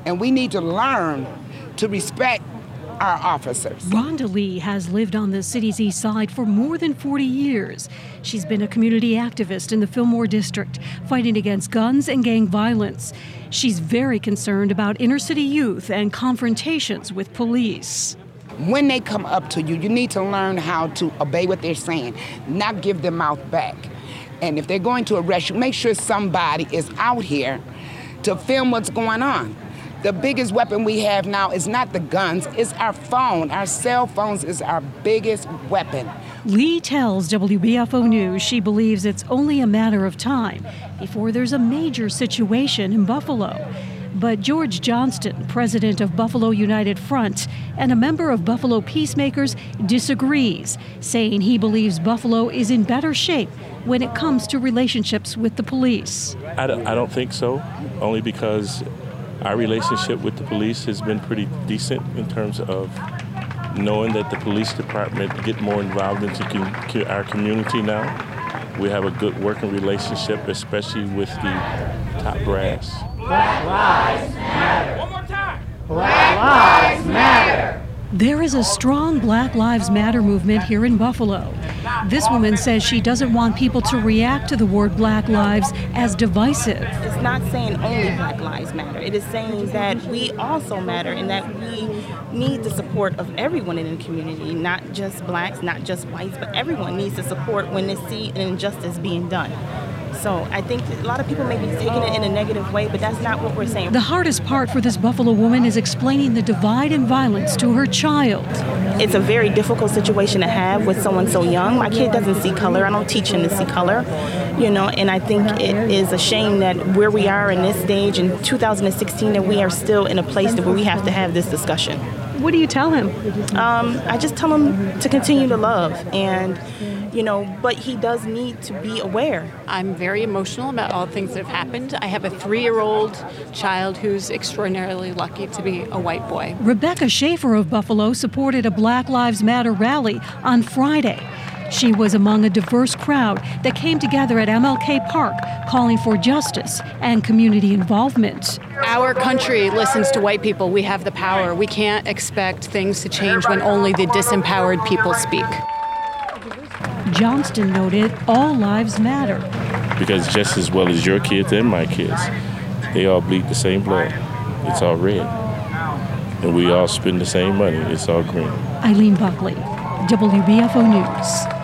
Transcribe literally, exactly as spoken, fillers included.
And we need to learn to respect our officers. Rhonda Lee has lived on the city's east side for more than forty years. She's been a community activist in the Fillmore district, fighting against guns and gang violence. She's very concerned about inner city youth and confrontations with police. When they come up to you, you need to learn how to obey what they're saying, not give their mouth back. And if they're going to arrest you, make sure somebody is out here to film what's going on. The biggest weapon we have now is not the guns, it's our phone. Our cell phones is our biggest weapon. Lee tells W B F O News she believes it's only a matter of time before there's a major situation in Buffalo. But George Johnston, president of Buffalo United Front and a member of Buffalo Peacemakers, disagrees, saying he believes Buffalo is in better shape when it comes to relationships with the police. I don't, I don't think so, only because our relationship with the police has been pretty decent in terms of knowing that the police department get more involved into com- our community now. We have a good working relationship, especially with the top brass. Black Lives Matter. One more time. Black Lives Matter. There is a strong Black Lives Matter movement here in Buffalo. This woman says she doesn't want people to react to the word Black Lives as divisive. It's not saying only Black Lives Matter. It is saying that we also matter and that we need the support of everyone in the community, not just blacks, not just whites, but everyone needs to support when they see an injustice being done. So I think a lot of people may be taking it in a negative way, but that's not what we're saying. The hardest part for this Buffalo woman is explaining the divide and violence to her child. It's a very difficult situation to have with someone so young. My kid doesn't see color. I don't teach him to see color, you know, and I think it is a shame that where we are in this stage in two thousand sixteen, that we are still in a place where we have to have this discussion. What do you tell him? Um, I just tell him to continue to love and, you know, but he does need to be aware. I'm very emotional about all the things that have happened. I have a three-year-old child who's extraordinarily lucky to be a white boy. Rebecca Schaefer of Buffalo supported a Black Lives Matter rally on Friday. She was among a diverse crowd that came together at M L K Park calling for justice and community involvement. Our country listens to white people. We have the power. We can't expect things to change when only the disempowered people speak. Johnston noted all lives matter. Because just as well as your kids and my kids, they all bleed the same blood. It's all red. And we all spend the same money. It's all green. Eileen Buckley, W B F O News.